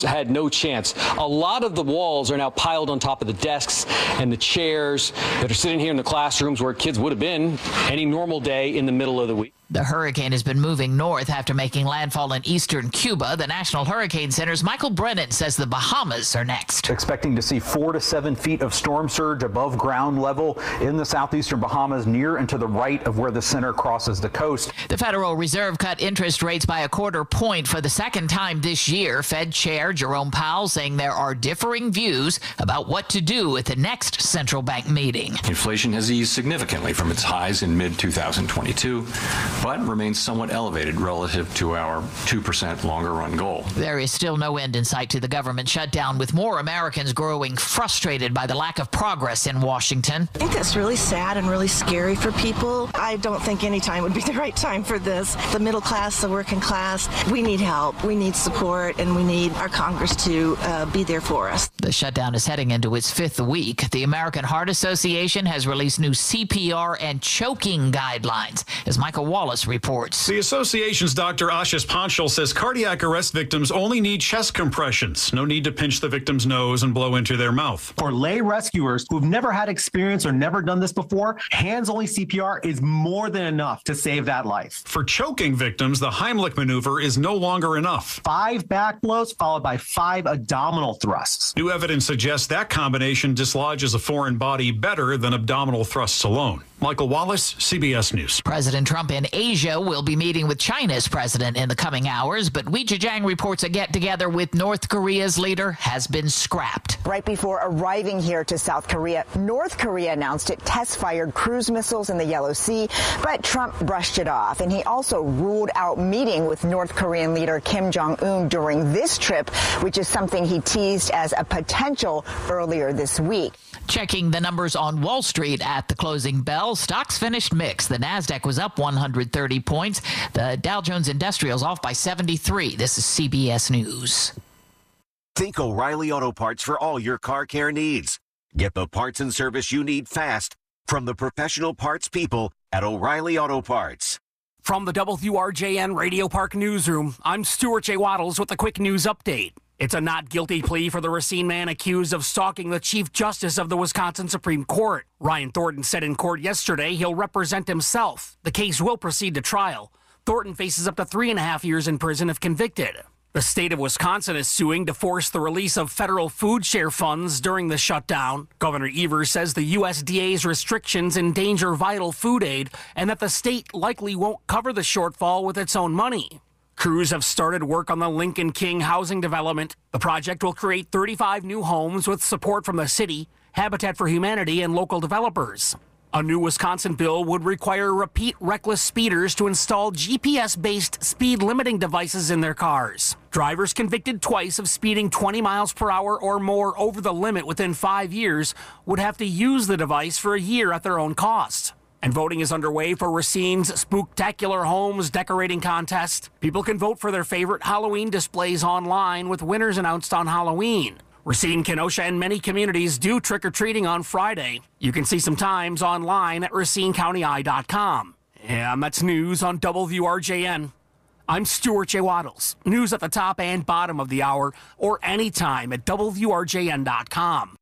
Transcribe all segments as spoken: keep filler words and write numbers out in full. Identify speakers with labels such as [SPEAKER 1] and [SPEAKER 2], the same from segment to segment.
[SPEAKER 1] had no chance. A lot of the walls are now piled on top of the desks and the chairs that are sitting here in the classrooms where kids would have been any normal day in the middle of the week.
[SPEAKER 2] The hurricane has been moving north after making landfall in eastern Cuba. The National Hurricane Center's Michael Brennan says the Bahamas are next.
[SPEAKER 3] Expecting to see four to seven feet of storm surge above ground level in the southeastern Bahamas, near and to the right of where the center crosses the coast.
[SPEAKER 2] The Federal Reserve cut interest rates by a quarter point for the second time this year. Fed Chair Jerome Powell saying there are differing views about what to do at the next central bank meeting.
[SPEAKER 4] Inflation has eased significantly from its highs in mid twenty twenty-two. But remains somewhat elevated relative to our two percent longer run goal.
[SPEAKER 2] There is still no end in sight to the government shutdown, with more Americans growing frustrated by the lack of progress in Washington.
[SPEAKER 5] I think that's really sad and really scary for people. I don't think any time would be the right time for this. The middle class, the working class, we need help, we need support, and we need our Congress to uh, be there for us.
[SPEAKER 2] The shutdown is heading into its fifth week. The American Heart Association has released new C P R and choking guidelines, as Michael Wallace reports.
[SPEAKER 6] The association's Doctor Ashish Panchal says cardiac arrest victims only need chest compressions. No need to pinch the victim's nose and blow into their mouth.
[SPEAKER 7] For lay rescuers who've never had experience or never done this before, hands-only C P R is more than enough to save that life.
[SPEAKER 6] For choking victims, the Heimlich maneuver is no longer enough.
[SPEAKER 7] Five back blows followed by five abdominal thrusts.
[SPEAKER 6] New evidence suggests that combination dislodges a foreign body better than abdominal thrusts alone. Michael Wallace, C B S News.
[SPEAKER 2] President Trump in Asia will be meeting with China's president in the coming hours, but Wee Zhejiang reports a get-together with North Korea's leader has been scrapped.
[SPEAKER 8] Right before arriving here to South Korea, North Korea announced it test-fired cruise missiles in the Yellow Sea, but Trump brushed it off, and he also ruled out meeting with North Korean leader Kim Jong-un during this trip, which is something he teased as a potential earlier this week.
[SPEAKER 2] Checking the numbers on Wall Street at the closing bell, stocks finished mixed. The Nasdaq was up one hundred thirty points. The Dow Jones Industrial's off by seventy-three. This is C B S News.
[SPEAKER 9] Think O'Reilly Auto Parts for all your car care needs. Get the parts and service you need fast from the professional parts people at O'Reilly Auto Parts.
[SPEAKER 10] From the W R J N Radio Park Newsroom, I'm Stuart J. Waddles with a quick news update. It's a not guilty plea for the Racine man accused of stalking the Chief Justice of the Wisconsin Supreme Court. Ryan Thornton said in court yesterday he'll represent himself. The case will proceed to trial. Thornton faces up to three and a half years in prison if convicted. The state of Wisconsin is suing to force the release of federal food share funds during the shutdown. Governor Evers says the U S D A's restrictions endanger vital food aid and that the state likely won't cover the shortfall with its own money. Crews have started work on the Lincoln King housing development. The project will create thirty-five new homes with support from the city, Habitat for Humanity, and local developers. A new Wisconsin bill would require repeat reckless speeders to install G P S-based speed limiting devices in their cars. Drivers convicted twice of speeding twenty miles per hour or more over the limit within five years would have to use the device for a year at their own cost. And voting is underway for Racine's Spooktacular Homes Decorating Contest. People can vote for their favorite Halloween displays online, with winners announced on Halloween. Racine, Kenosha, and many communities do trick-or-treating on Friday. You can see some times online at racine county eye dot com. And that's news on W R J N. I'm Stuart J. Waddles. News at the top and bottom of the hour, or anytime at W R J N dot com.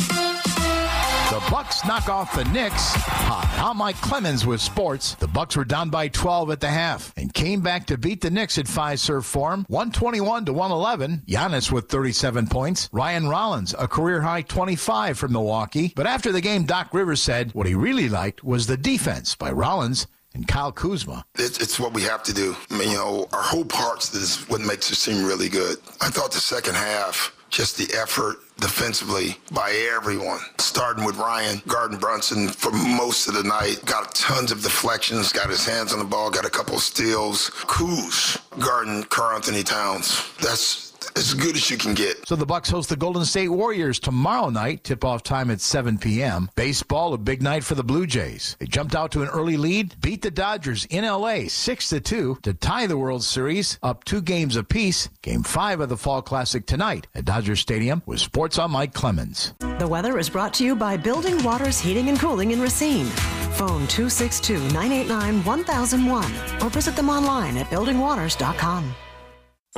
[SPEAKER 11] The Bucks knock off the Knicks. Hi, I'm Mike Clemens with sports. The Bucks were down by twelve at the half and came back to beat the Knicks at Fiserv Forum, one twenty-one to one eleven. Giannis with thirty-seven points. Ryan Rollins, a career-high twenty-five from Milwaukee. But after the game, Doc Rivers said what he really liked was the defense by Rollins and Kyle Kuzma.
[SPEAKER 12] It's, it's what we have to do. I mean, you know, our whole parts is what makes us seem really good. I thought the second half, just the effort defensively by everyone, starting with Ryan Garden Brunson for most of the night. Got tons of deflections, got his hands on the ball, got a couple of steals. Kuz, Garden, Karl Anthony Towns. That's as good as you can get.
[SPEAKER 11] So the Bucks host the Golden State Warriors tomorrow night. Tip-off time at seven p.m. Baseball, a big night for the Blue Jays. They jumped out to an early lead, beat the Dodgers in L A six to two to tie the World Series, up two games apiece. Game five of the Fall Classic tonight at Dodger Stadium with Sports on Mike Clemens.
[SPEAKER 13] The weather is brought to you by Building Waters Heating and Cooling in Racine. Phone two six two, nine eight nine, one thousand one or visit them online at building waters dot com.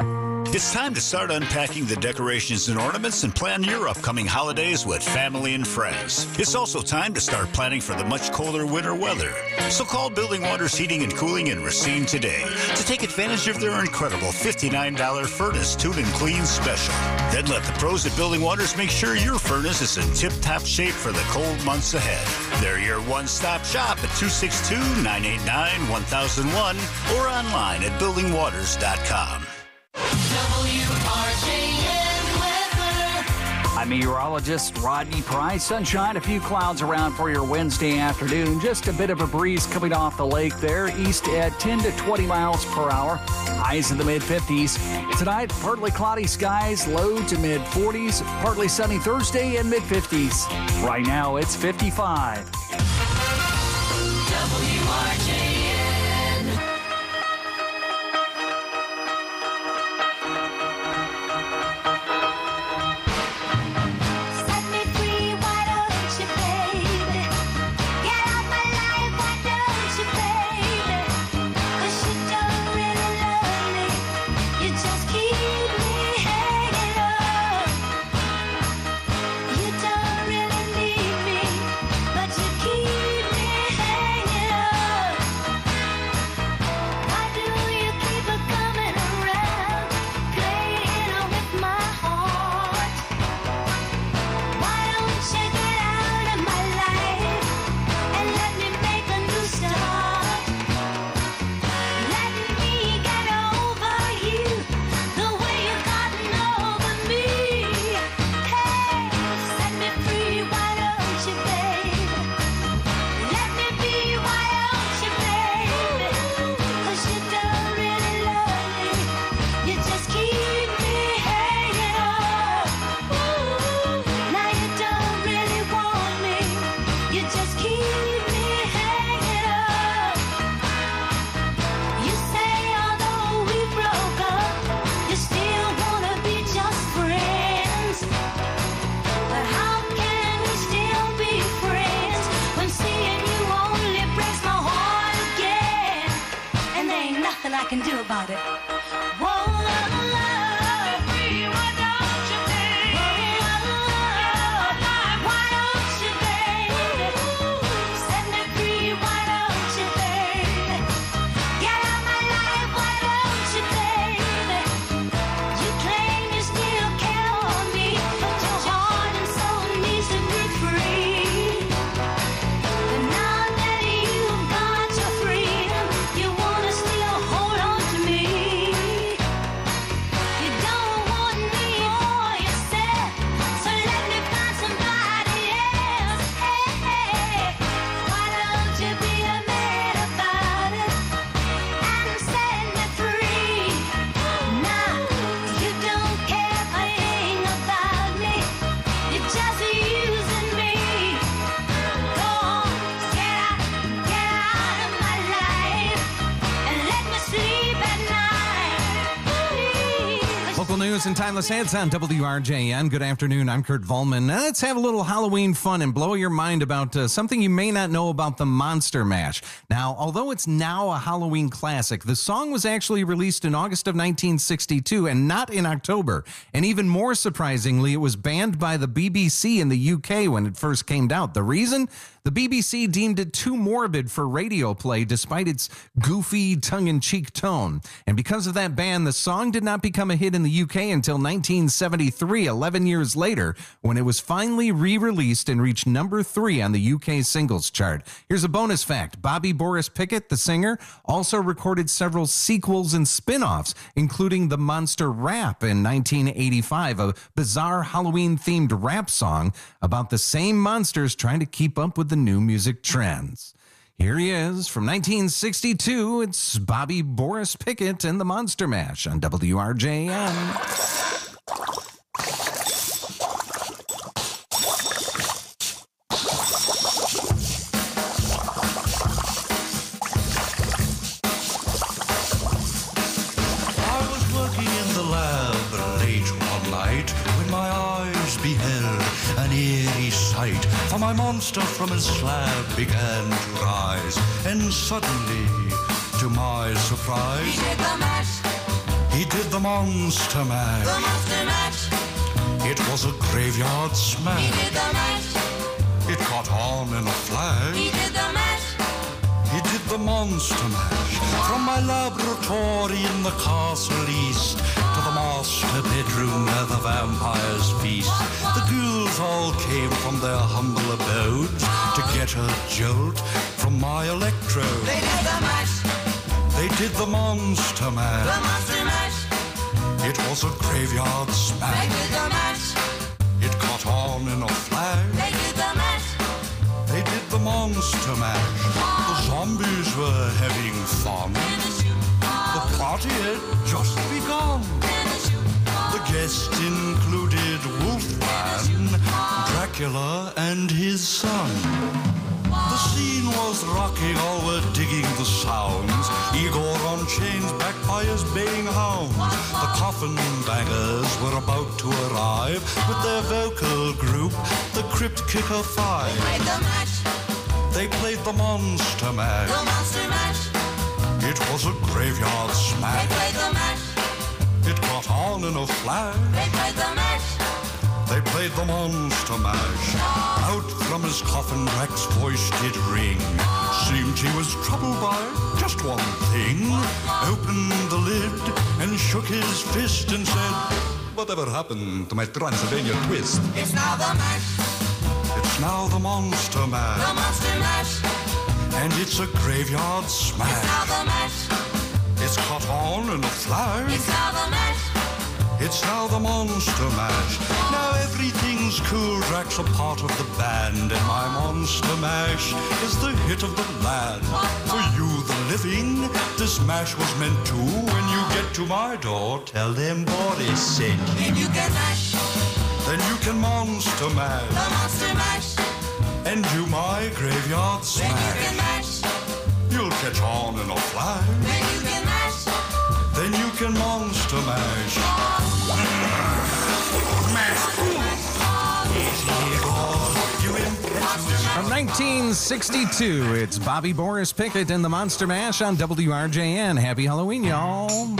[SPEAKER 14] It's time to start unpacking the decorations and ornaments and plan your upcoming holidays with family and friends. It's also time to start planning for the much colder winter weather. So call Building Waters Heating and Cooling in Racine today to take advantage of their incredible fifty-nine dollars furnace tune and clean special. Then let the pros at Building Waters make sure your furnace is in tip-top shape for the cold months ahead. They're your one-stop shop at two six two, nine eight nine, one thousand one or online at building waters dot com.
[SPEAKER 15] W R J N weather. I'm meteorologist Rodney Price. Sunshine, a few clouds around for your Wednesday afternoon. Just a bit of a breeze coming off the lake there, east at ten to twenty miles per hour. Highs in the mid fifties. Tonight, partly cloudy skies, low to mid forties. Partly sunny Thursday and mid fifties. Right now, it's fifty-five.
[SPEAKER 16] W R J N.
[SPEAKER 17] I can do about it.
[SPEAKER 18] News and timeless hits on W R J N. Good afternoon. I'm Kurt Volman. Now let's have a little Halloween fun and blow your mind about uh, something you may not know about the Monster Mash. Now, although it's now a Halloween classic, the song was actually released in August of nineteen sixty-two and not in October. And even more surprisingly, it was banned by the B B C in the U K when it first came out. The reason? The B B C deemed it too morbid for radio play despite its goofy, tongue-in-cheek tone. And because of that ban, the song did not become a hit in the U K until nineteen seventy-three, eleven years later, when it was finally re-released and reached number three on the U K singles chart. Here's a bonus fact. Bobby Boris Pickett, the singer, also recorded several sequels and spin-offs, including the Monster Rap in nineteen eighty-five, a bizarre Halloween-themed rap song about the same monsters trying to keep up with the new music trends. Here he is from nineteen sixty-two. It's Bobby Boris Pickett and the Monster Mash on W R J N.
[SPEAKER 19] For my monster from his slab began to rise, and suddenly, to my surprise,
[SPEAKER 16] He did the mash.
[SPEAKER 19] He did the Monster Mash.
[SPEAKER 16] The Monster Mash.
[SPEAKER 19] It was a graveyard smash.
[SPEAKER 16] He did the mash.
[SPEAKER 19] It caught on in a flash.
[SPEAKER 16] He did the mash.
[SPEAKER 19] He did the Monster Mash. From my laboratory in the castle east to the master bedroom where the vampires feast. The ghouls all came from their humble abodes to get a jolt from my electrode.
[SPEAKER 16] They did the mash.
[SPEAKER 19] They did the Monster Mash.
[SPEAKER 16] The Monster Mash.
[SPEAKER 19] It was a graveyard smash.
[SPEAKER 16] They did the mash.
[SPEAKER 19] It caught on in a flash.
[SPEAKER 16] They did the mash.
[SPEAKER 19] They did the Monster Mash. The zombies were having fun. The party had just begun. The guests included Wolfman, Dracula, and his son. The scene was rocking, all were digging the sounds. Igor on chains, backed by his baying hounds. The coffin bangers were about to arrive with their vocal group, the Crypt Kicker Five.
[SPEAKER 16] They played the mash.
[SPEAKER 19] They played the Monster Mash.
[SPEAKER 16] The Monster Mash.
[SPEAKER 19] It was a graveyard
[SPEAKER 16] They
[SPEAKER 19] smash.
[SPEAKER 16] played the mash.
[SPEAKER 19] It caught on in a flash.
[SPEAKER 16] They played the mash.
[SPEAKER 19] They played the Monster Mash. Out from his coffin, Drac's voice did ring. Seemed he was troubled by just one thing. Opened the lid and shook his fist and said, "Whatever happened to my Transylvania twist?"
[SPEAKER 16] It's now the mash.
[SPEAKER 19] It's now the Monster Mash.
[SPEAKER 16] The Monster Mash.
[SPEAKER 19] And it's a graveyard smash.
[SPEAKER 16] It's now the mash.
[SPEAKER 19] It's caught on in a flash.
[SPEAKER 16] It's now the mash.
[SPEAKER 19] It's now the Monster Mash. Now everything's cool. Drac's a part of the band, and my Monster Mash is the hit of the land. For you, the living, this mash was meant to. When you get to my door, tell them Boris sent you.
[SPEAKER 16] Then you can mash.
[SPEAKER 19] Then you can Monster Mash.
[SPEAKER 16] The Monster Mash.
[SPEAKER 19] And do my graveyard
[SPEAKER 16] Then you
[SPEAKER 19] smash.
[SPEAKER 16] can mash.
[SPEAKER 19] You'll catch on in a flash.
[SPEAKER 16] Then you can mash.
[SPEAKER 19] Then you can Monster Mash.
[SPEAKER 18] From nineteen sixty-two, it's Bobby Boris Pickett and the Monster Mash on W R J N. Happy Halloween, y'all.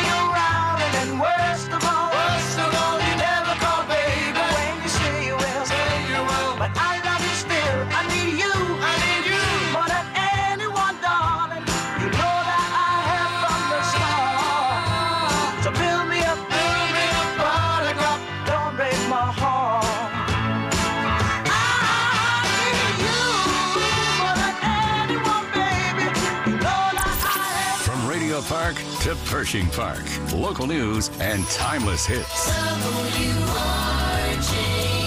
[SPEAKER 16] Worst of all, you never call baby when you say you will.
[SPEAKER 17] Park to Pershing Park. Local news and timeless hits.
[SPEAKER 16] W R J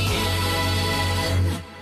[SPEAKER 16] N.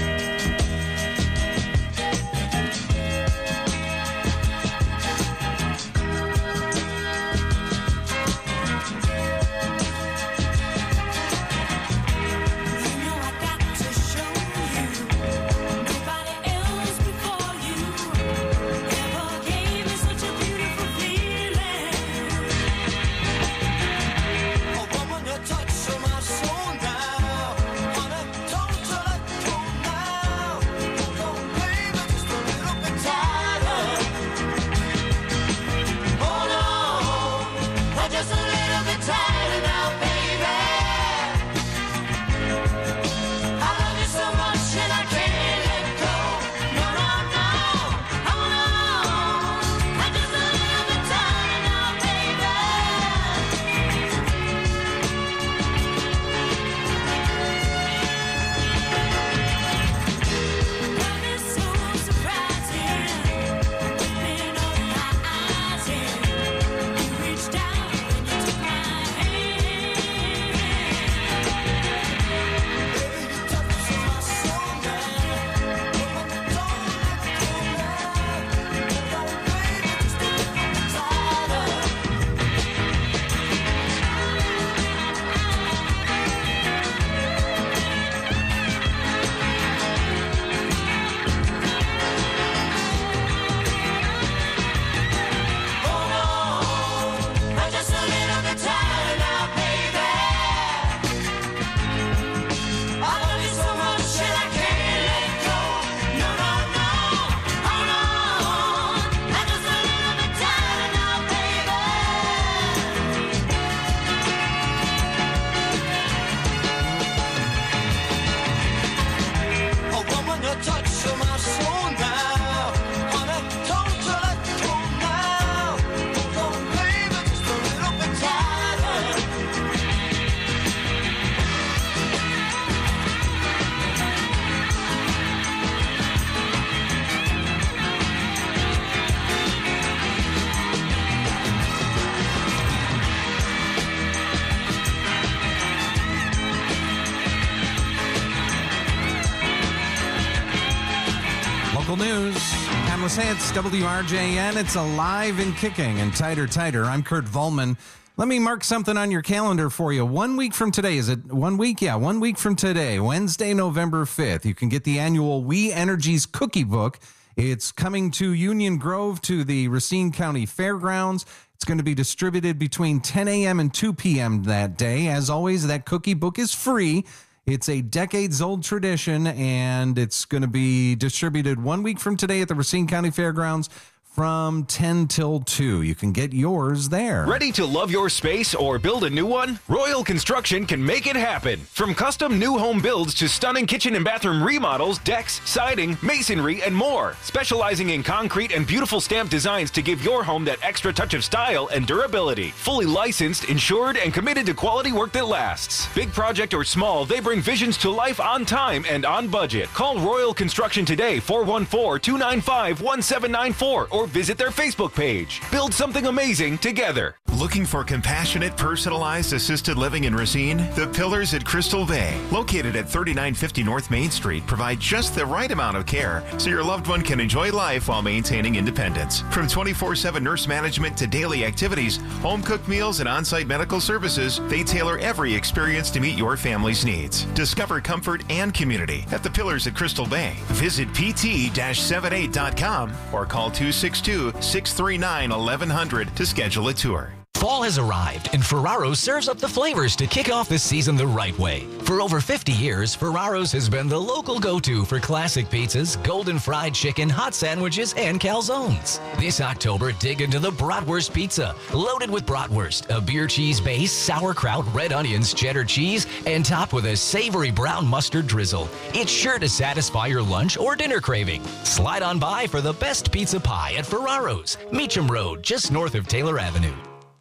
[SPEAKER 18] News. Timeless hits, W R J N. It's alive and kicking and tighter, tighter. I'm Kurt Volman. Let me mark something on your calendar for you. One week from today, is it one week? Yeah, one week from today, Wednesday, November fifth, you can get the annual We Energies Cookie Book. It's coming to Union Grove to the Racine County Fairgrounds. It's going to be distributed between ten a.m. and two p.m. that day. As always, that cookie book is free. It's a decades-old tradition, and it's going to be distributed one week from today at the Racine County Fairgrounds from ten till two. You can get yours there.
[SPEAKER 20] Ready to love your space or build a new one? Royal Construction can make it happen. From custom new home builds to stunning kitchen and bathroom remodels, decks, siding, masonry, and more. Specializing in concrete and beautiful stamped designs to give your home that extra touch of style and durability. Fully licensed, insured, and committed to quality work that lasts. Big project or small, they bring visions to life on time and on budget. Call Royal Construction today, four one four, two nine five, one seven nine four, or visit their Facebook page. Build something amazing together.
[SPEAKER 21] Looking for compassionate, personalized assisted living in Racine? The Pillars at Crystal Bay, located at thirty-nine fifty North Main Street, provide just the right amount of care so your loved one can enjoy life while maintaining independence. From twenty-four seven nurse management to daily activities, home-cooked meals, and on-site medical services, they tailor every experience to meet your family's needs. Discover comfort and community at the Pillars at Crystal Bay. Visit p t dash seventy-eight dot com or call two six two, six three nine, eleven hundred to schedule a tour.
[SPEAKER 22] Fall has arrived, and Ferraro's serves up the flavors to kick off the season the right way. For over fifty years, Ferraro's has been the local go-to for classic pizzas, golden fried chicken, hot sandwiches, and calzones. This October, dig into the Bratwurst Pizza, loaded with bratwurst, a beer cheese base, sauerkraut, red onions, cheddar cheese, and topped with a savory brown mustard drizzle. It's sure to satisfy your lunch or dinner craving. Slide on by for the best pizza pie at Ferraro's, Meacham Road, just north of Taylor Avenue.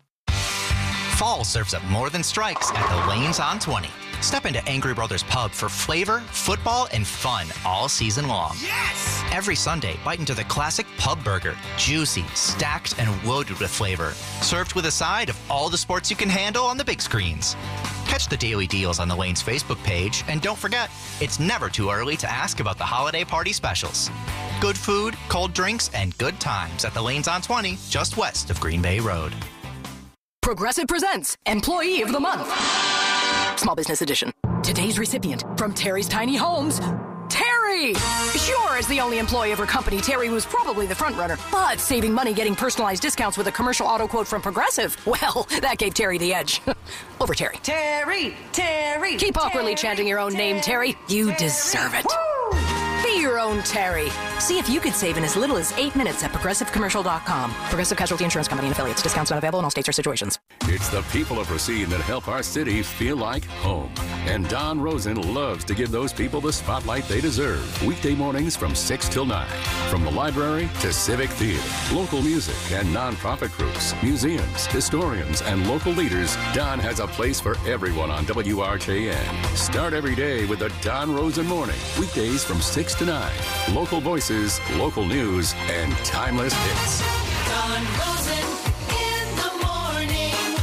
[SPEAKER 23] Fall serves up more than strikes at the Lanes on twenty. Step into Angry Brothers Pub for flavor, football, and fun all season long.
[SPEAKER 16] Yes!
[SPEAKER 23] Every Sunday, bite into the classic pub burger. Juicy, stacked, and loaded with flavor. Served with a side of all the sports you can handle on the big screens. Catch the daily deals on the Lanes Facebook page, and don't forget, it's never too early to ask about the holiday party specials. Good food, cold drinks, and good times at the Lanes on twenty, just west of Green Bay Road.
[SPEAKER 1] Progressive presents Employee of the Month. Small Business Edition. Today's recipient from Terry's Tiny Homes, Terry! Sure, as the only employee of her company, Terry was probably the front runner, but saving money getting personalized discounts with a commercial auto quote from Progressive, well, that gave Terry the edge. Over Terry.
[SPEAKER 3] Terry! Terry!
[SPEAKER 1] Keep awkwardly
[SPEAKER 3] Terry,
[SPEAKER 1] chanting your own
[SPEAKER 3] Terry,
[SPEAKER 1] name, Terry. You
[SPEAKER 3] Terry.
[SPEAKER 1] deserve it.
[SPEAKER 3] Woo!
[SPEAKER 1] Be your own Terry. See if you could save in as little as eight minutes at progressive commercial dot com. Progressive Casualty Insurance Company and affiliates. Discounts not available in all states or situations.
[SPEAKER 17] It's the people of Racine that help our city feel like home. And Don Rosen loves to give those people the spotlight they deserve. Weekday mornings from six till nine. From the library to civic theater, local music and nonprofit groups, museums, historians, and local leaders, Don has a place for everyone on W R J N. Start every day with the Don Rosen Morning. Weekdays from six to nine. Local voices, local news, and timeless hits.
[SPEAKER 16] Don Rosen in the morning.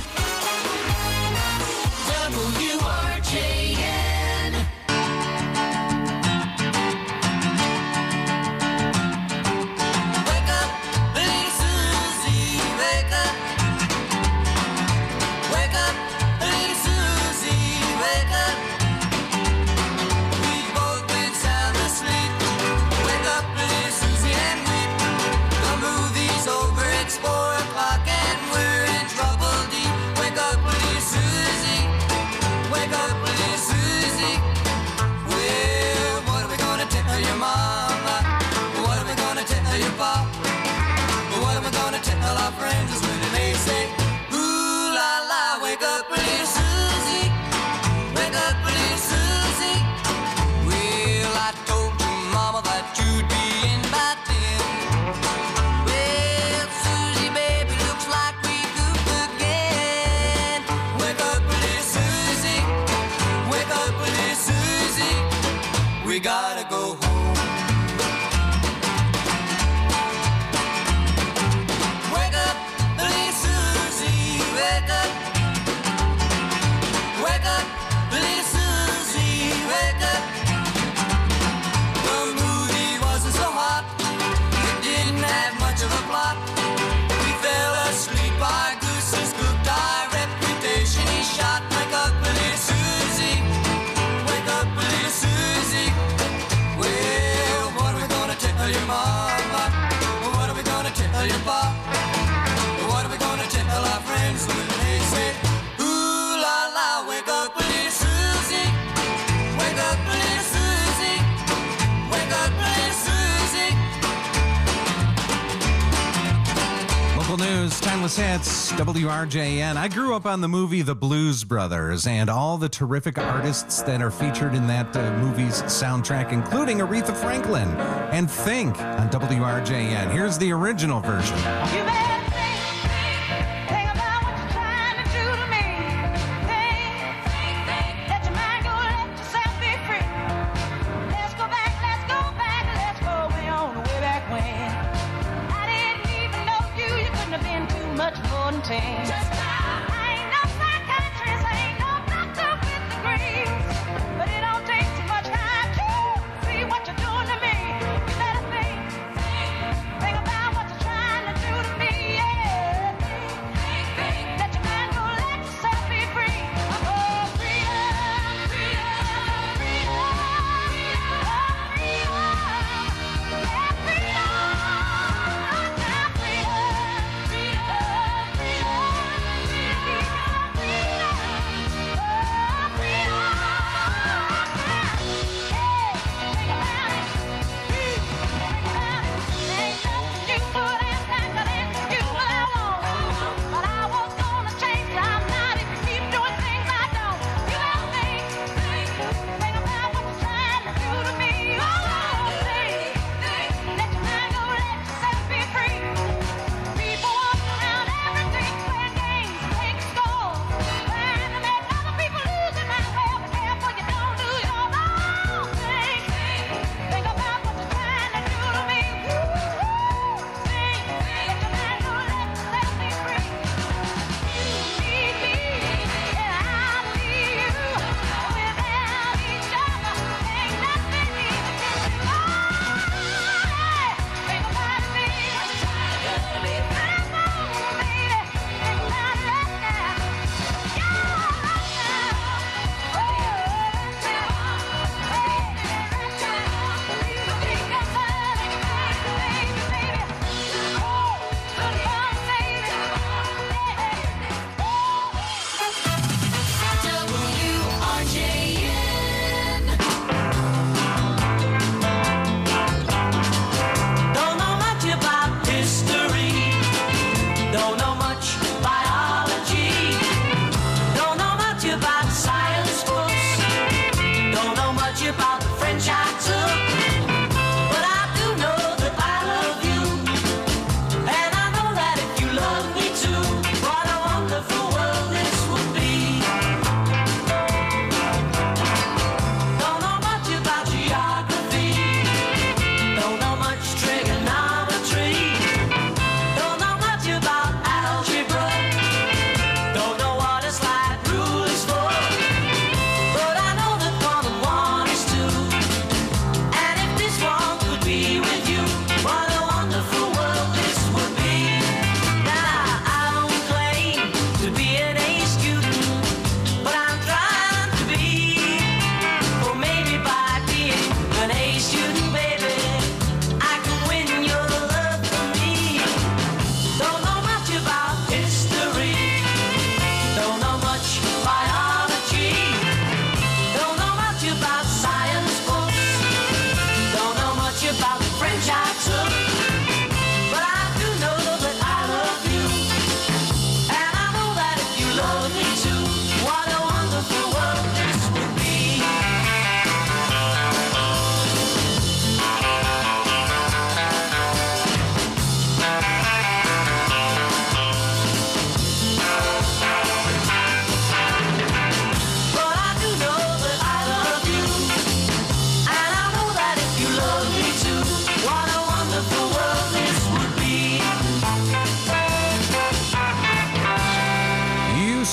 [SPEAKER 16] W R J N. Wake up, little Susie, wake up. Wake up, little Susie, wake up. We've both been sound asleep. Wake up, little Susie, and weep. The movie's over, it's four o'clock, and we're in trouble deep. Wake up, little Susie. Wake up, little Susie. Well, what are we gonna tell your mama? What are we gonna tell your pop? What are we gonna tell our friends when they say, ooh la la, wake up, little Susie. Wake up, little Susie. Well, I told your mama that you'd be in by ten. Well, Susie, baby, looks like we goofed again. Wake up, little Susie. Wake up, little Susie. We gotta go home. Wake up, little Susie. Wake up. Wake up, little Susie. Wake up. The movie wasn't so hot. It didn't have much of a plot. We fell asleep. Our gooses cooked. Our reputation is shot. Wake up, little Susie. Wake up, little Susie. Well, what are we gonna tell your mama? What are we gonna tell your pop? What are we gonna tell our friends when they say, ooh la la, wake up, little Susie. Wake up, little Susie. Wake up, little Susie.
[SPEAKER 18] Local news, timeless hits, W R J N. I grew up on the movie The Blues Brothers and all the terrific artists that are featured in that uh, movie's soundtrack, including Aretha Franklin and Think on W R J N. Here's the original version.
[SPEAKER 16] You better think, think, think about what you're trying to do to me. Think, think, think, let your mind go, let yourself be free. Let's go back, let's go back, let's go way on, way back when. I didn't even know you, you couldn't have been too much more than ten. Just now. I ain't no psychiatrist, I ain't no doctor with degrees, but it don't take too much time to see what you're doing to me. You better think, think, think about what you're trying to do to me, yeah. Think, think, let your mind go, let yourself be free. Oh, freedom, freedom, freedom, oh, freedom, yeah, freedom, oh, now freedom, freedom, freedom, freedom.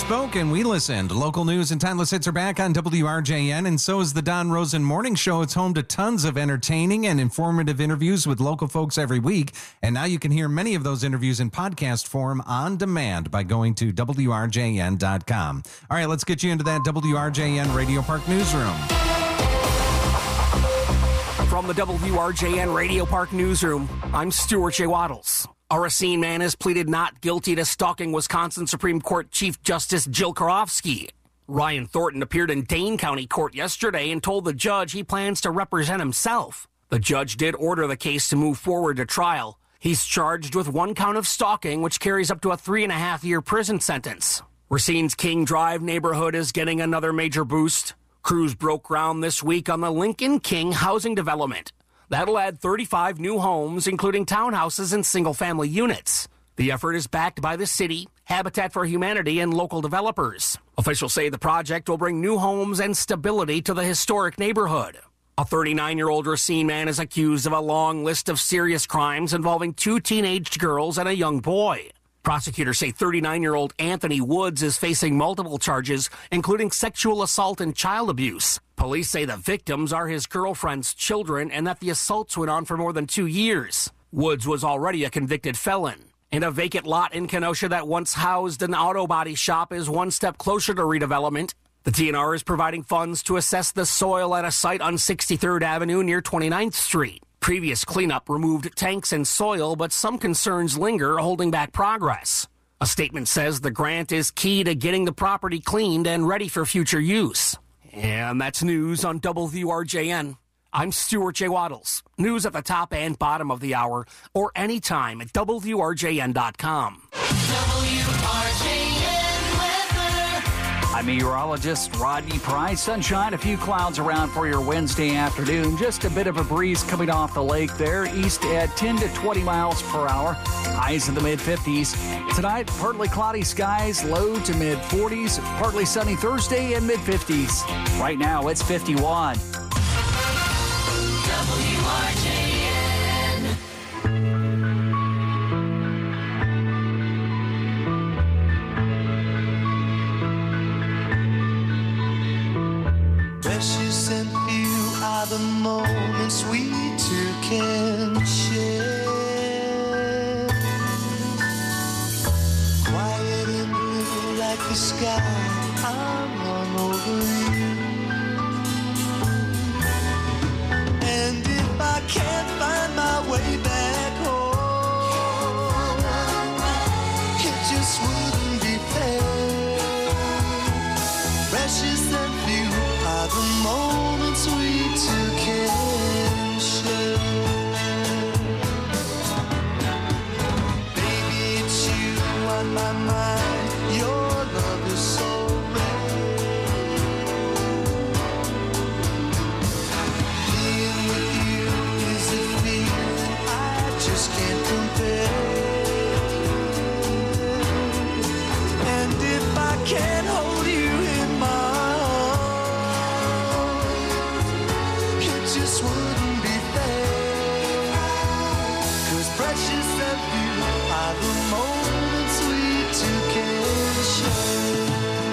[SPEAKER 18] spoke and we listened. Local news and timeless hits are back on W R J N, and so is the Don Rosen Morning Show. It's home to tons of entertaining and informative interviews with local folks every week. And now you can hear many of those interviews in podcast form on demand by going to W R J N dot com. All right, let's get you into that W R J N Radio Park newsroom.
[SPEAKER 10] From the W R J N Radio Park newsroom, I'm Stuart J. Waddles. A Racine man has pleaded not guilty to stalking Wisconsin Supreme Court Chief Justice Jill Karofsky. Ryan Thornton appeared in Dane County Court yesterday and told the judge he plans to represent himself. The judge did order the case to move forward to trial. He's charged with one count of stalking, which carries up to a three and a half year prison sentence. Racine's King Drive neighborhood is getting another major boost. Crews broke ground this week on the Lincoln King housing development. That'll add thirty-five new homes, including townhouses and single-family units. The effort is backed by the city, Habitat for Humanity, and local developers. Officials say the project will bring new homes and stability to the historic neighborhood. A thirty-nine-year-old Racine man is accused of a long list of serious crimes involving two teenage girls and a young boy. Prosecutors say thirty-nine-year-old Anthony Woods is facing multiple charges, including sexual assault and child abuse. Police say the victims are his girlfriend's children and that the assaults went on for more than two years. Woods was already a convicted felon. And a vacant lot in Kenosha that once housed an auto body shop is one step closer to redevelopment. The T N R is providing funds to assess the soil at a site on sixty-third Avenue near twenty-ninth Street. Previous cleanup removed tanks and soil, but some concerns linger, holding back progress. A statement says the grant is key to getting the property cleaned and ready for future use. And that's news on W R J N. I'm Stuart J. Waddles. News at the top and bottom of the hour, or anytime at W R J N dot com.
[SPEAKER 16] W R J N weather.
[SPEAKER 15] I'm meteorologist Rodney Price. Sunshine, a few clouds around for your Wednesday afternoon. Just a bit of a breeze coming off the lake there, east at ten to twenty miles per hour. Highs in the mid fifties. Tonight, partly cloudy skies, low to mid forties. Partly sunny Thursday and mid fifties. Right now, it's fifty-one.
[SPEAKER 16] W R J N.
[SPEAKER 4] Precious and few are the moments we two can share. Quiet and blue like the sky, I'm all over you. And if I can't find my way back home, it just wouldn't be fair. Precious and few are the moments we two can share. Baby, it's you on my mind. Your love is so rare. Being with you is a feeling I just can't compare. And if I can't hold you in my arms, it just wouldn't be fair. 'Cause precious and few are the moments we two can share.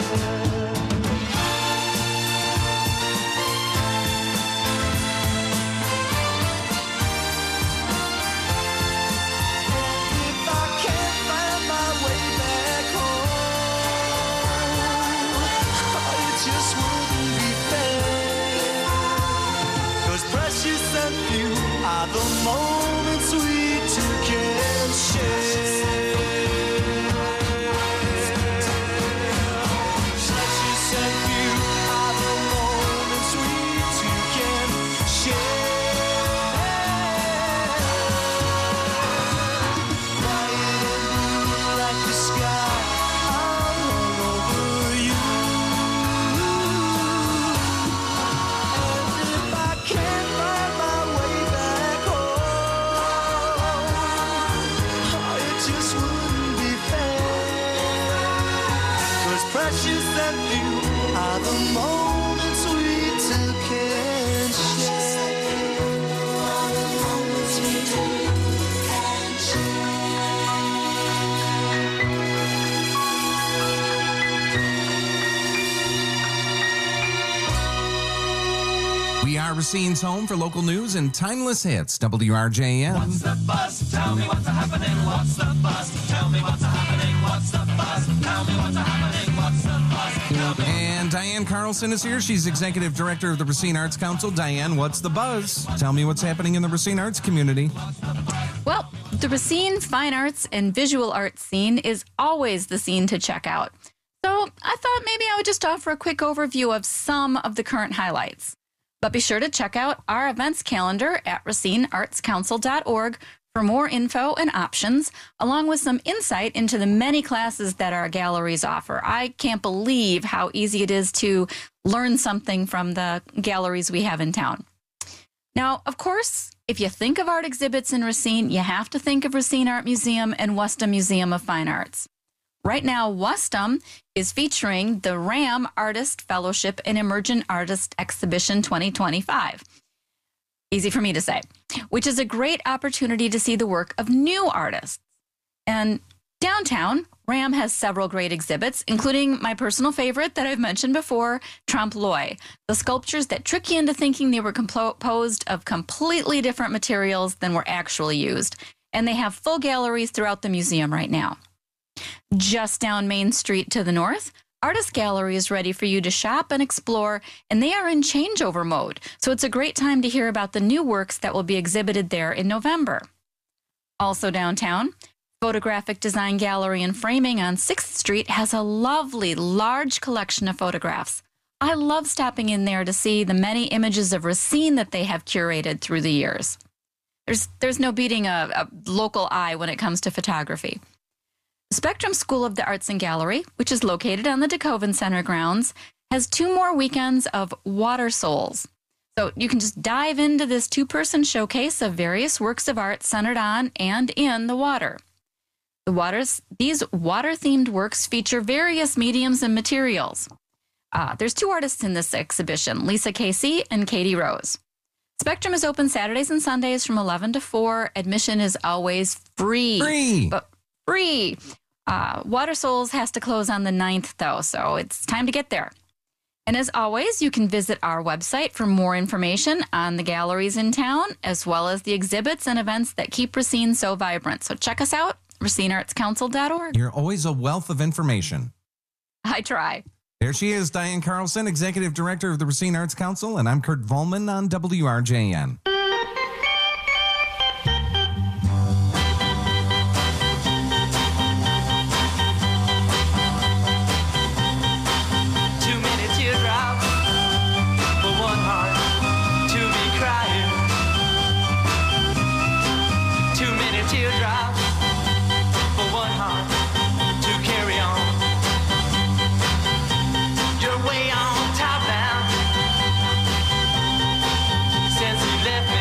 [SPEAKER 4] If I can't find my way back home, oh, it just wouldn't be fair. 'Cause precious and few are the moments we two can share. Precious and few are the moments we two can share. Quiet and blue like the sky, I'm all over you. And if I can't find my way back home, oh, it just wouldn't be fair. 'Cause precious and few are the moments we two can share. Are the moments we two can share.
[SPEAKER 18] are Racine's home for local news and timeless hits. W R J N.
[SPEAKER 4] What's the buzz? Tell me what's happening. What's the buzz? Tell me what's happening. What's the buzz? Tell me what's happening. What's the buzz? Tell me.
[SPEAKER 18] And Diane Carlson is here. She's executive director of the Racine Arts Council. Diane, what's the buzz? Tell me what's happening in the Racine arts community.
[SPEAKER 5] Well, the Racine fine arts and visual arts scene is always the scene to check out. So I thought maybe I would just offer a quick overview of some of the current highlights. But be sure to check out our events calendar at racine arts council dot org for more info and options, along with some insight into the many classes that our galleries offer. I can't believe how easy it is to learn something from the galleries we have in town. Now, of course, if you think of art exhibits in Racine, you have to think of Racine Art Museum and Westum Museum of Fine Arts. Right now, Westum is featuring the RAM Artist Fellowship and Emergent Artist Exhibition twenty twenty-five. Easy for me to say, which is a great opportunity to see the work of new artists. And downtown, RAM has several great exhibits, including my personal favorite that I've mentioned before, Trompe l'oeil, the sculptures that trick you into thinking they were composed of completely different materials than were actually used. And they have full galleries throughout the museum right now. Just down Main Street to the north, Artist Gallery is ready for you to shop and explore, and they are in changeover mode, so it's a great time to hear about the new works that will be exhibited there in November. Also downtown, Photographic Design Gallery and Framing on sixth Street has a lovely, large collection of photographs. I love stopping in there to see the many images of Racine that they have curated through the years. There's, there's no beating a, a local eye when it comes to photography. Spectrum School of the Arts and Gallery, which is located on the DeKoven Center grounds, has two more weekends of Water Souls. So you can just dive into this two-person showcase of various works of art centered on and in the water. The waters, these water-themed works feature various mediums and materials. Uh, there's two artists in this exhibition, Lisa Casey and Katie Rose. Spectrum is open Saturdays and Sundays from eleven to four. Admission is always free.
[SPEAKER 18] Free!
[SPEAKER 5] But free! Uh, Water Souls has to close on the ninth, though, so it's time to get there. And as always, you can visit our website for more information on the galleries in town, as well as the exhibits and events that keep Racine so vibrant. So check us out, racine arts council dot org.
[SPEAKER 18] You're always a wealth of information.
[SPEAKER 5] I try.
[SPEAKER 18] There she is, Diane Carlson, Executive Director of the Racine Arts Council, and I'm Kurt Vollman on W R J N.
[SPEAKER 4] Since he left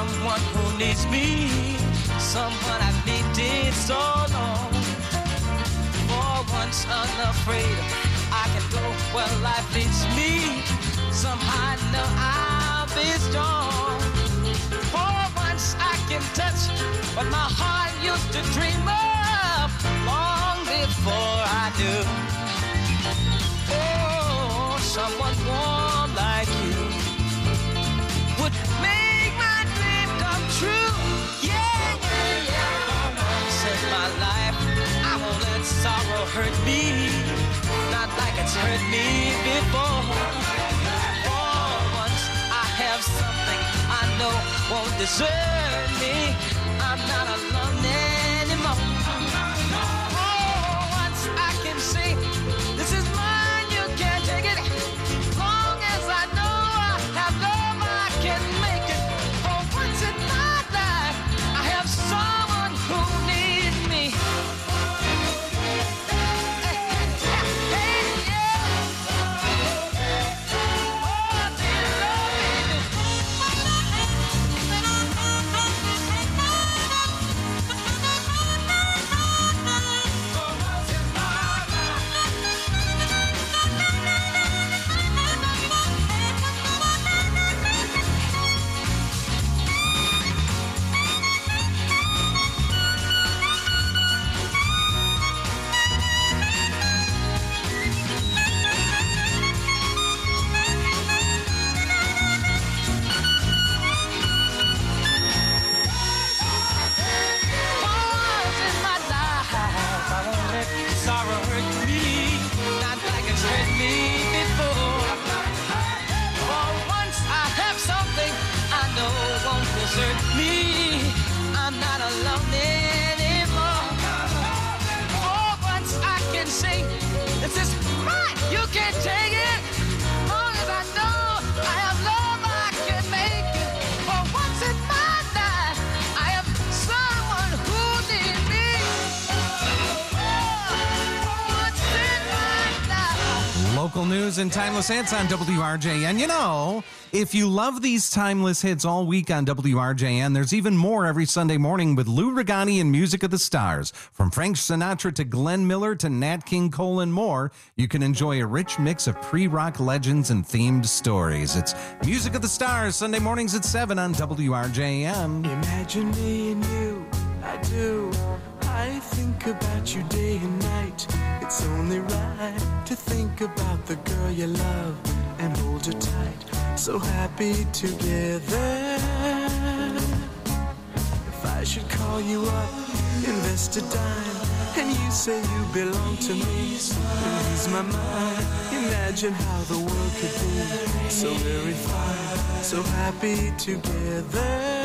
[SPEAKER 4] someone who needs me, someone I've needed so long. For once unafraid, I can go where life leads me. Somehow I know I'll be strong. For once I can touch what my heart used to dream of long before I knew. Oh, someone warm like you would make my dream come true. Yeah, yeah, yeah. For once in my life, I won't let sorrow hurt me, not like it's hurt me before. For once I have something I know won't desert me. I'm not alone anymore. For once I can say, this is mine, you can't take it. Long as I know I have love, I can make it. For once in my life, I have someone who needs me. Sorrow hurt me, not like it's hurt me before. For once I have something I know won't desert me. I'm not alone anymore. For once I can say, this is mine, you can't take it. Long as I know I have love, I can make it. For once in my life, I have someone who needs me.
[SPEAKER 18] Local news and timeless hits on W R J N. You know, if you love these timeless hits all week on W R J N, there's even more every Sunday morning with Lou Regani and Music of the Stars. From Frank Sinatra to Glenn Miller to Nat King Cole and more, you can enjoy a rich mix of pre-rock legends and themed stories. It's Music of the Stars, Sunday mornings at seven on W R J N.
[SPEAKER 6] Imagine me and you, I do. I think about you day and night. It's only right to think about the girl you love and hold her tight. So happy together. If I should call you up, invest a dime, and you say you belong to me, and ease my mind. Imagine how the world could be so very fine, so happy together.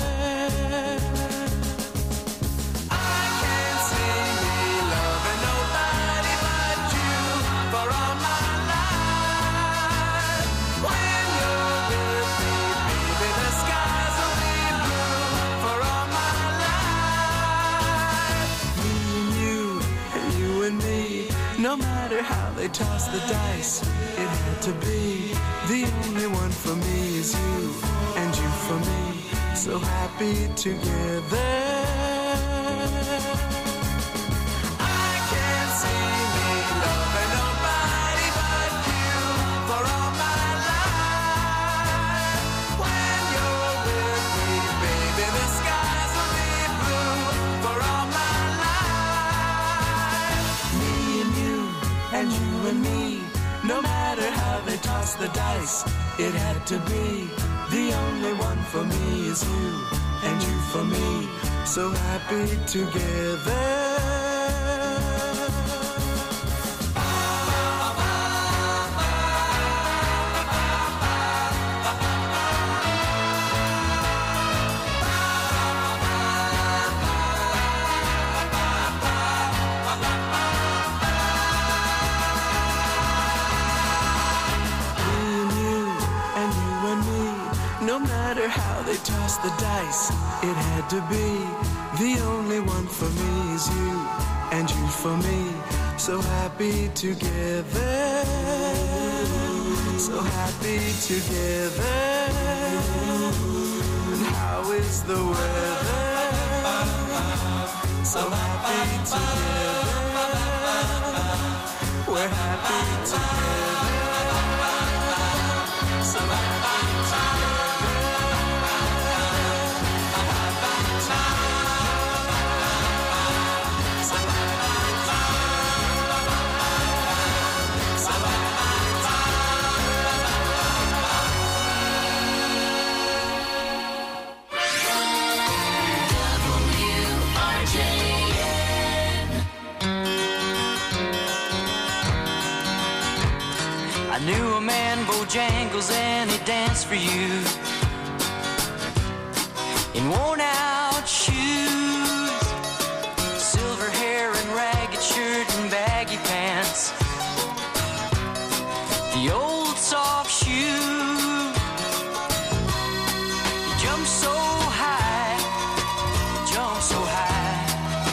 [SPEAKER 6] No matter how they toss the dice, it had to be. The only one for me is you, and you for me, so happy together. I can't see me loving nobody but you for all my life. When you're with me, baby, the skies will be blue for all my life. Me and you, and you and me, no matter how they toss the dice, it had to be. The only one for me is you, and you for me, so happy together. No matter how they toss the dice, it had to be. The only one for me is you, and you for me, so happy together. So happy together. And how
[SPEAKER 4] is the weather? So happy together. We're happy together. So happy
[SPEAKER 16] I knew a man, Bojangles, and he danced for you in worn out shoes, silver hair and ragged shirt and baggy pants, the old soft shoe. He jumped so high, jumped so high,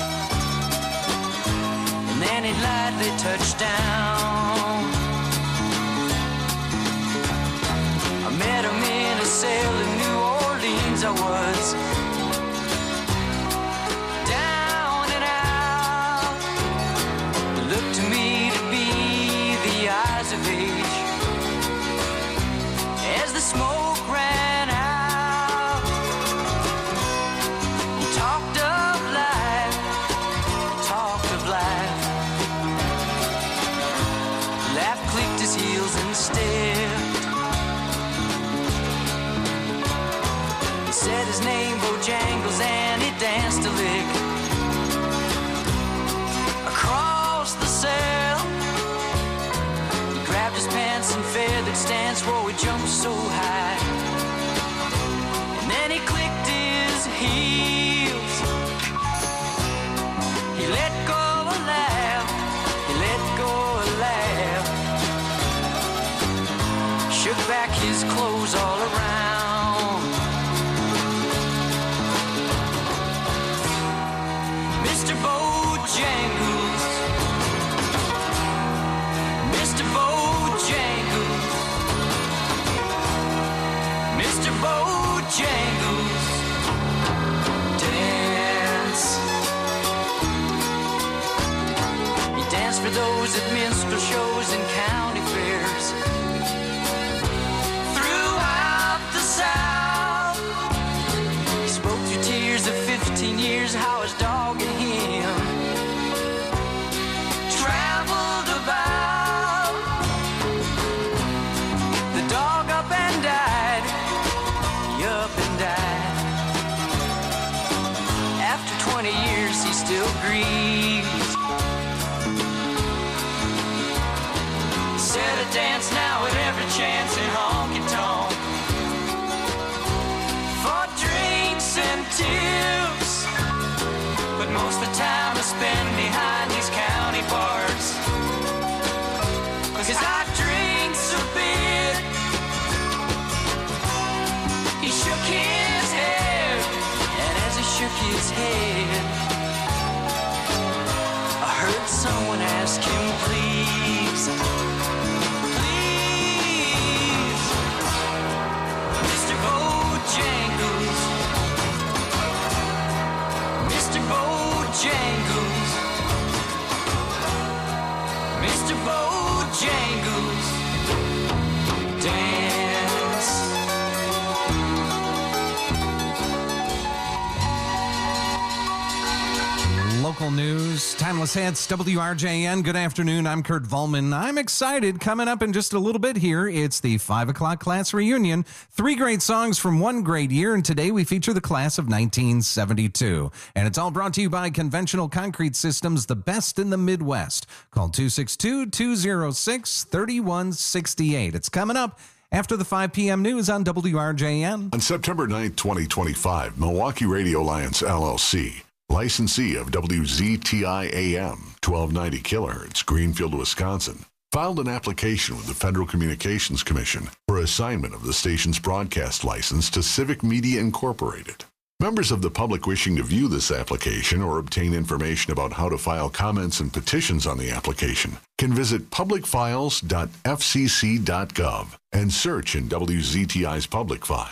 [SPEAKER 16] and then he lightly touched down. Met him in a cell in New Orleans. I was down and out. It looked to me to be the eyes of age as the smoke ran out. He talked of life, talked of life. Laugh clicked his heels and stared. Said his name, Bojangles, and he danced a lick across the cell. He grabbed his pants and feathered stance, whoa, he jumped so high. And then he clicked his heels. He let go a laugh, he let go a laugh. Shook back his clothes all around. Mister Bojangles, Mister Bojangles, Mister Bojangles, dance. He danced for those at minstrel shows and county fairs throughout the South. He spoke through tears of fifteen years, how his dog and him traveled about. The dog up and died, he up and died. After twenty years he still grieves. He said I dance now at every chance in honky-tonk for drinks and tips. But most of the time I spend behind these county bars, 'cause I drinks a bit. He shook his head, and as he shook his head, I heard someone ask him, please, please, Mister Bojangles, Mister Bojangles, Mister Bojangles, dance.
[SPEAKER 18] Local news, Timeless Hits, W R J N. Good afternoon. I'm Kurt Volman. I'm excited. Coming up in just a little bit here, it's the five o'clock class reunion. Three great songs from one great year, and today we feature the class of nineteen seventy-two. And it's all brought to you by Conventional Concrete Systems, the best in the Midwest. Call two six two, two oh six, three one six eight. It's coming up after the five p.m. news on W R J N.
[SPEAKER 2] On September ninth, twenty twenty-five, Milwaukee Radio Alliance, L L C, licensee of W Z T I A M, twelve ninety kilohertz, Greenfield, Wisconsin, filed an application with the Federal Communications Commission for assignment of the station's broadcast license to Civic Media Incorporated. Members of the public wishing to view this application or obtain information about how to file comments and petitions on the application can visit public files dot f c c dot gov and search in W Z T I's public file.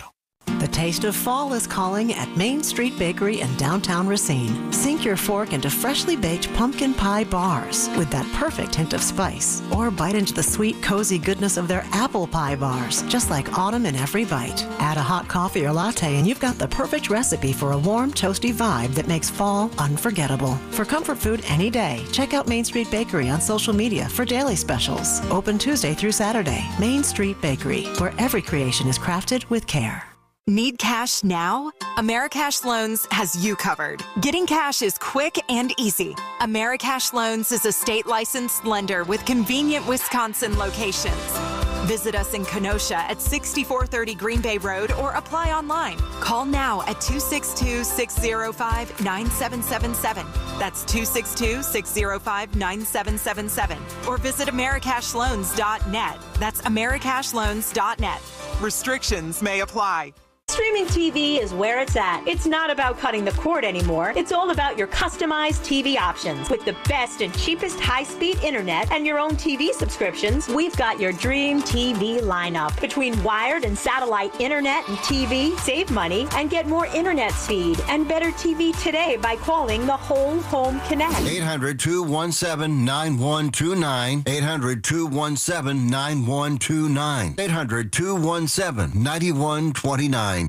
[SPEAKER 13] The taste of fall is calling at Main Street Bakery in downtown Racine. Sink your fork into freshly baked pumpkin pie bars with that perfect hint of spice. Or bite into the sweet, cozy goodness of their apple pie bars, just like autumn in every bite. Add a hot coffee or latte and you've got the perfect recipe for a warm, toasty vibe that makes fall unforgettable. For comfort food any day, check out Main Street Bakery on social media for daily specials. Open Tuesday through Saturday. Main Street Bakery, where every creation is crafted with care.
[SPEAKER 7] Need cash now? Americash Loans has you covered. Getting cash is quick and easy. Americash Loans is a state licensed lender with convenient Wisconsin locations. Visit us in Kenosha at sixty-four thirty Green Bay Road or apply online. Call now at two six two, six zero five, nine seven seven seven. That's two six two, six zero five, nine seven seven seven. Or visit americash loans dot net. That's americash loans dot net. Restrictions may apply.
[SPEAKER 8] Streaming T V is where it's at. It's not about cutting the cord anymore. It's all about your customized T V options. With the best and cheapest high-speed internet and your own T V subscriptions, we've got your dream T V lineup. Between wired and satellite internet and T V, save money and get more internet speed and better T V today by calling the Whole Home Connect.
[SPEAKER 9] eight hundred, two one seven, nine one two nine. eight hundred, two one seven, nine one two nine. eight hundred, two one seven, nine one two nine.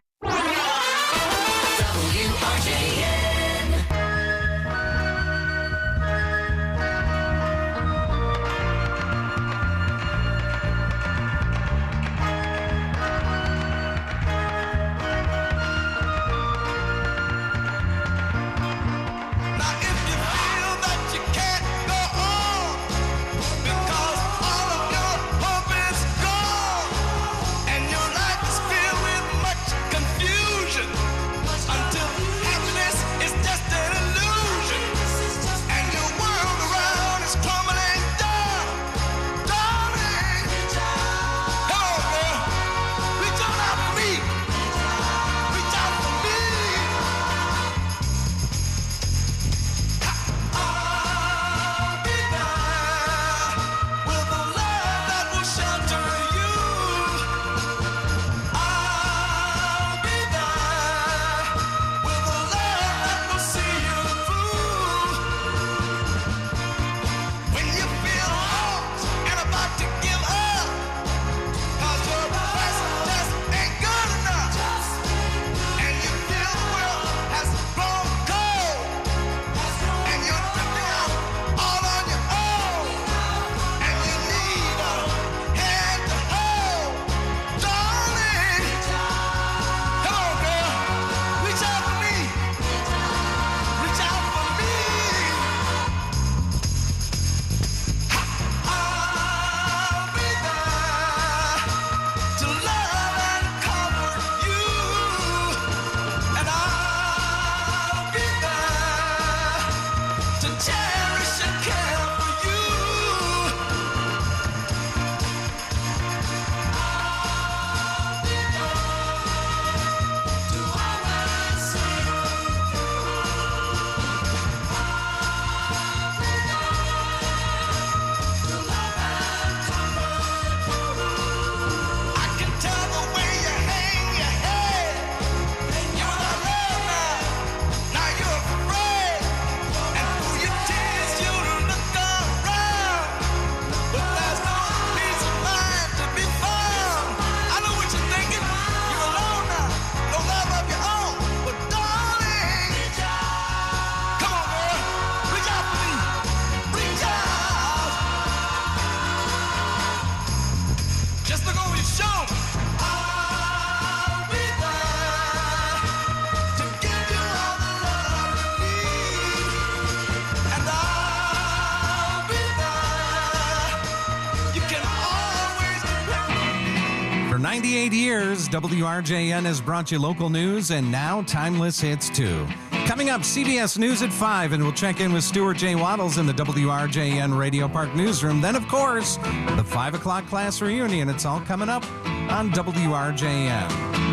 [SPEAKER 18] ninety-eight years, W R J N has brought you local news and now timeless hits too. Coming up, C B S News at five, and we'll check in with Stuart J. Waddles in the W R J N Radio Park newsroom. Then, of course, the five o'clock class reunion. It's all coming up on W R J N.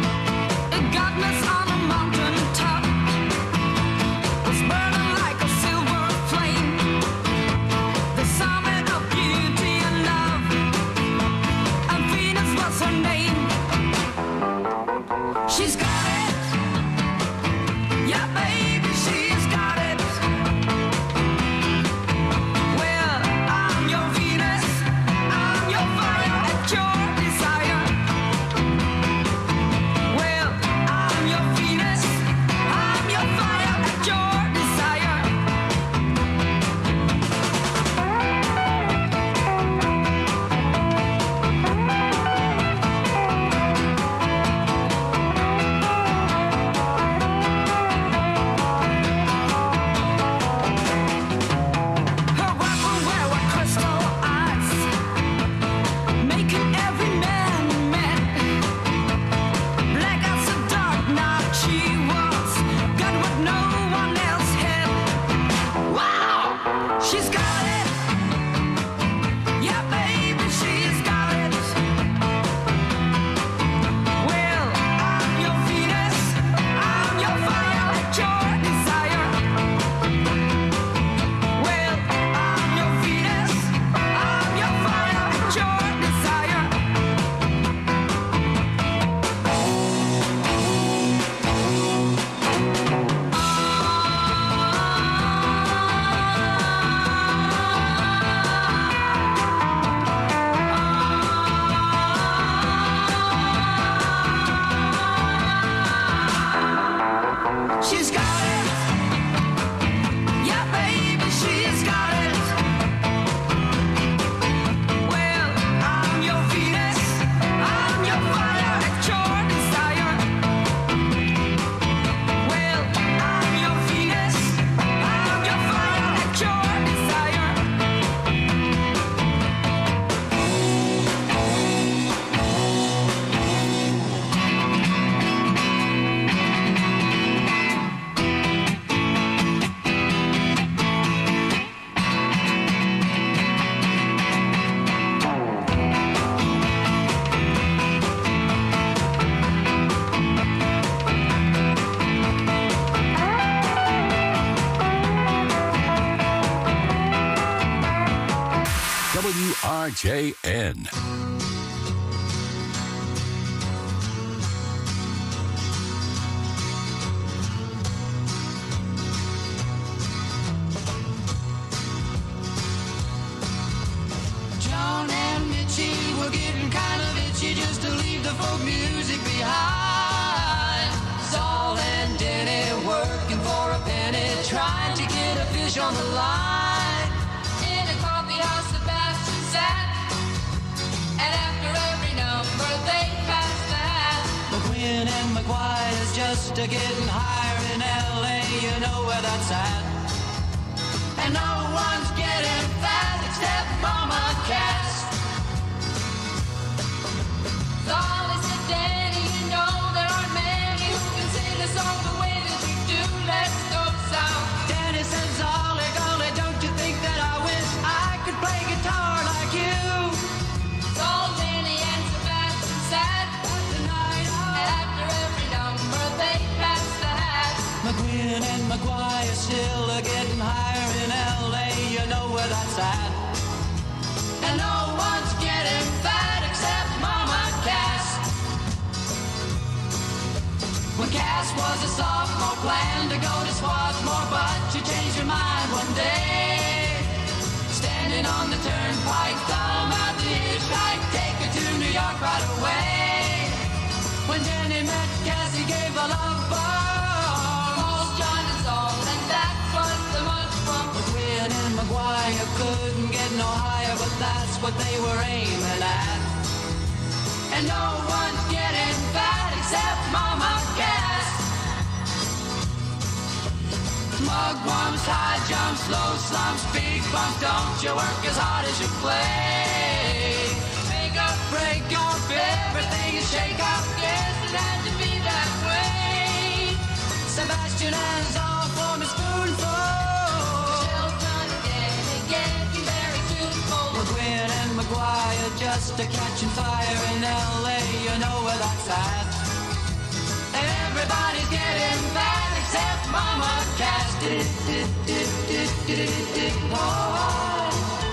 [SPEAKER 6] Godness on a mountain top was burning like a silver flame. The summit of beauty and love, and Venus was her name. She's got
[SPEAKER 17] R J N.
[SPEAKER 6] John and Mitchie were getting kind of itchy just to leave the folk music behind. Saul and Denny working for a penny, trying to get a fish on the line. In a coffee house, Sebastian sat, and after every number they passed that. McQueen and McGuire's just a getting higher in L A, you know where that's at. And no one's getting fat except Mama Cass. Solly said, Danny, you know there aren't many who can sing a song the way that you do. Let's go south. Danny said, Solly, golly, don't you think that I wish I could play guitar like you? Sol, Danny, and Sebastian sat the night out, and after every number they passed the hat. McQueen and McGuire still are getting higher in L A, you know where that's at. And no one's getting fat except Mama Cass. When Cass was a sophomore, planned to go to Swarthmore, but she changed her mind one day. Standing on the turnpike, thumb out the hitchhike, take her to New York right away. When Jenny met Cass, he gave a love bomb. All John and Saul, and that was the much from McQueen and McGuire couldn't get no higher, but that's what they were aiming at. And no one's getting fat except Mama Cass. Mugwumps, high jumps, low slumps, big bumps, don't you work as hard as you play. Make up, break up, everything is shake up, yes, it had to be that way. Sebastian has all for his spoonful. Shelton and Danny getting very tuneful. McQueen and McGuire just a catching fire in L A, you know where that's at. Everybody's getting fat except Mama Cass. Did, did, did, did, did, did, oh.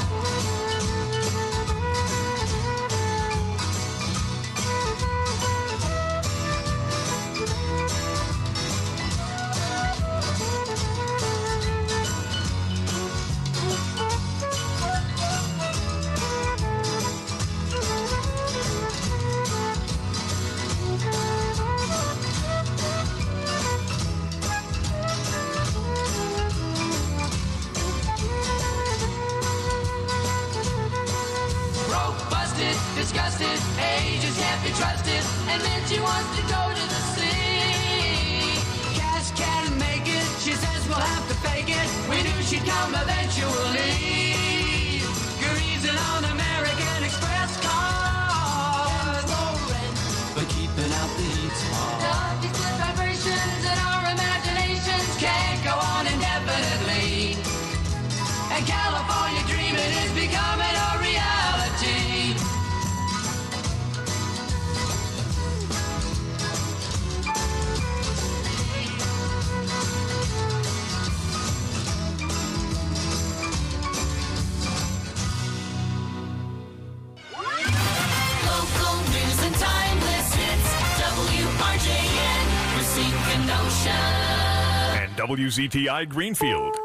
[SPEAKER 6] Disgusted, ages can't be trusted, and then she wants to go to the sea. Cass can't make it, she says we'll have to fake it. We knew she'd come eventually. Greasing on American Express cars, but keeping out the heat's hard. Darkest good vibrations in our imaginations can't go on indefinitely. And California dreaming is becoming a reality.
[SPEAKER 4] Local news and timeless hits. W R J N, Racine, Kenosha.
[SPEAKER 11] And W Z T I Greenfield.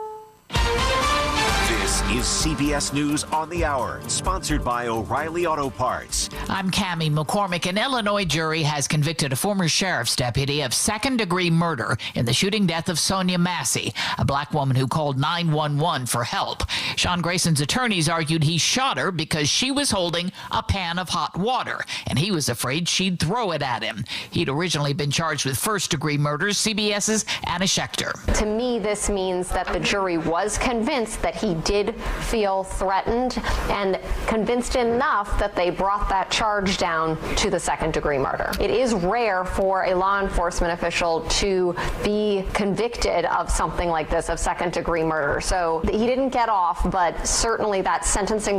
[SPEAKER 12] This is C B S News on the Hour, sponsored by O'Reilly Auto Parts.
[SPEAKER 14] I'm Cammie McCormick. An Illinois jury has convicted a former sheriff's deputy of second-degree murder in the shooting death of Sonia Massey, a black woman who called nine one one for help. Sean Grayson's attorneys argued he shot her because she was holding a pan of hot water, and he was afraid she'd throw it at him. He'd originally been charged with first-degree murder. CBS's Anna Schechter.
[SPEAKER 24] To me, this means that the jury was convinced that he did feel threatened and convinced enough that they brought that charge down to the second degree murder. It is rare for a law enforcement official to be convicted of something like this, of second degree murder. So he didn't get off, but certainly that sentencing